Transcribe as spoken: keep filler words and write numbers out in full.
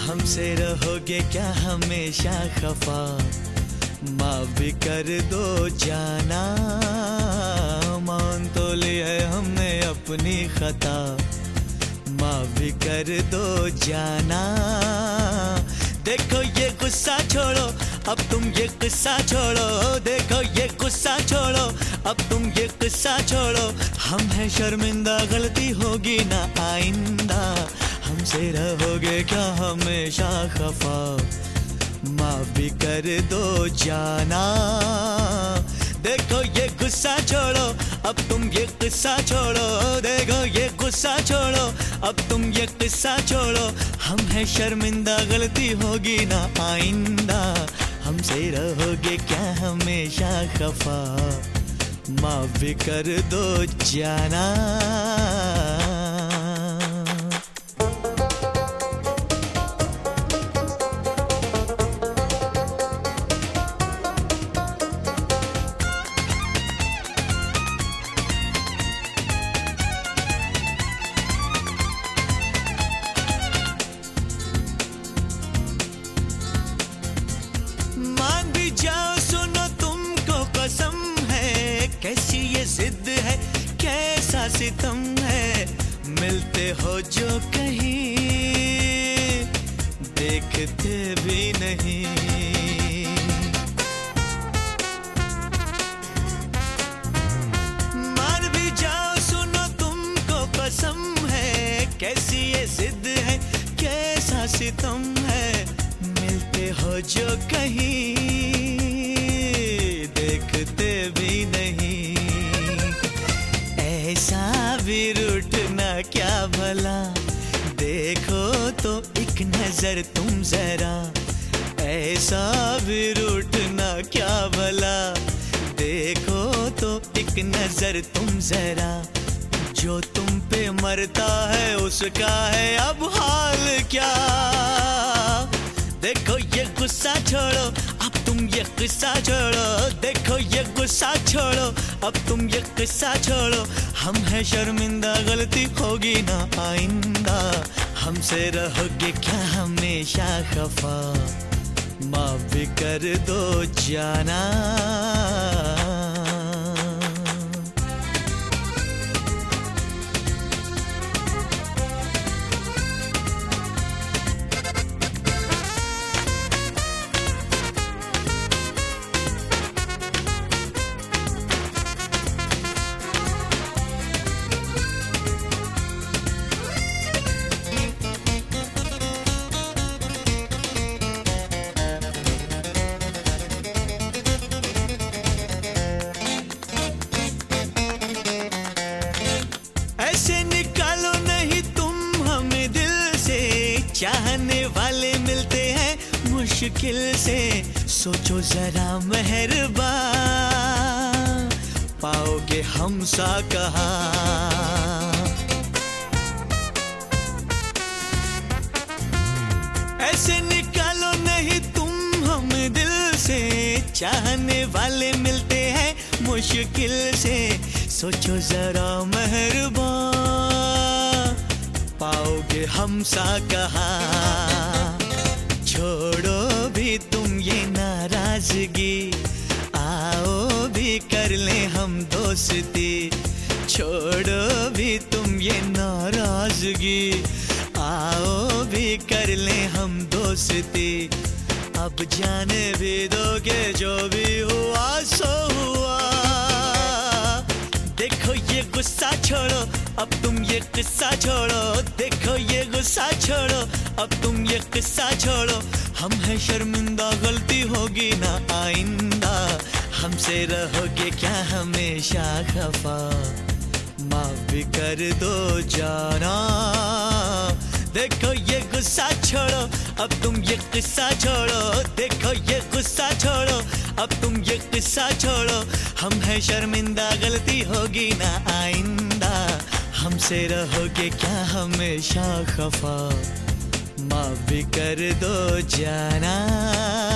हमसे रहोगे क्या हमेशा खफा, माफ भी कर दो जाना। मान तो लिया है हमने अपनी खता, माफ भी कर दो जाना। देखो ये गुस्सा छोड़ो, अब तुम ये गुस्सा छोड़ो। देखो ये गुस्सा छोड़ो, अब तुम ये गुस्सा छोड़ो। हम हैं शर्मिंदा, गलती होगी ना आइंदा। हमसे रहोगे क्या हमेशा खफा, माफ भी कर दो जाना। देखो ये गुस्सा छोड़ो, अब तुम ये गुस्सा छोड़ो। देखो ये गुस्सा छोड़ो, अब तुम ये गुस्सा छोड़ो। हम हैं शर्मिंदा, गलती होगी ना आइंदा। हमसे रहोगे क्या हमेशा खफा, माफ भी कर दो जाना। मान भी जाओ, सुनो तुमको कसम है, कैसी ये जिद है, कैसा सितम है। मिलते हो जो कहीं, देखते भी नहीं। मान भी जाओ, सुनो तुमको कसम है, कैसी ये जिद है, कैसा सितम है। मिलते हो जो कहीं, देखते भी नहीं। ऐसा भी रूठना क्या भला, देखो तो एक नजर तुम जरा। ऐसा भी रूठना क्या भला, देखो तो एक नजर तुम जरा। जो तुम पे मरता है उसका है अब हाल क्या। देखो ये गुस्सा छोड़ो, अब तुम ये गुस्सा छोड़ो। देखो ये गुस्सा छोड़ो, अब तुम ये गुस्सा छोड़ो। हम हैं शर्मिंदा, गलती होगी ना आइंदा। हमसे रहोगे क्या हमेशा खफा, माफ भी कर दो जाना। ऐसे निकालो नहीं तुम हमें दिल से, चाहने वाले मिलते हैं मुश्किल से। सोचो जरा मेहरबा, पाओगे हम सा कहा। ऐसे निकालो नहीं तुम हमें दिल से, चाहने वाले मिलते हैं मुश्किल से। सोचो जरा मेहरबा, पाओगे हम सा कहा। छोड़ो भी तुम ये नाराजगी, आओ भी कर ले हम दोस्ती। छोड़ो भी तुम ये नाराजगी, आओ भी कर ले हम दोस्ती। अब जाने भी दोगे जो भी हुआ सो हुआ। देखो ये गुस्सा छोड़ो, अब तुम ये किस्सा छोड़ो। देखो ये गुस्सा छोड़ो, अब तुम ये किस्सा छोड़ो। हम हैं शर्मिंदा, गलती होगी ना आइंदा। हमसे रहोगे क्या हमेशा खफा, माफ भी कर दो जाना। देखो ये गुस्सा छोड़ो, अब तुम ये किस्सा छोड़ो। देखो ये गुस्सा छोड़ो, अब तुम ये किस्सा छोड़ो। हम हैं शर्मिंदा, गलती होगी ना आइंदा। हमसे रहोगे क्या हमेशा खफा, माफ भी कर दो जाना।